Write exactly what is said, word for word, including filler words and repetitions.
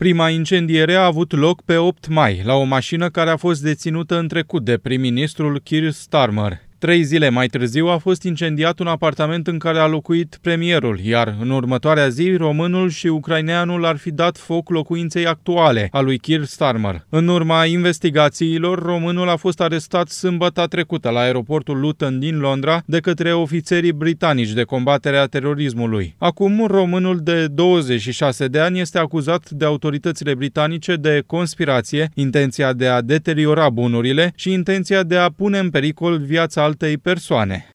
Prima incendiere a avut loc pe opt mai, la o mașină care a fost deținută în trecut de prim-ministrul Keir Starmer. Trei zile mai târziu a fost incendiat un apartament în care a locuit premierul, iar în următoarea zi românul și ucraineanul ar fi dat foc locuinței actuale a lui Keir Starmer. În urma investigațiilor, românul a fost arestat sâmbătă trecută la aeroportul Luton din Londra de către ofițerii britanici de combatere a terorismului. Acum, românul de douăzeci și șase de ani este acuzat de autoritățile britanice de conspirație, intenția de a deteriora bunurile și intenția de a pune în pericol viața altei persoane.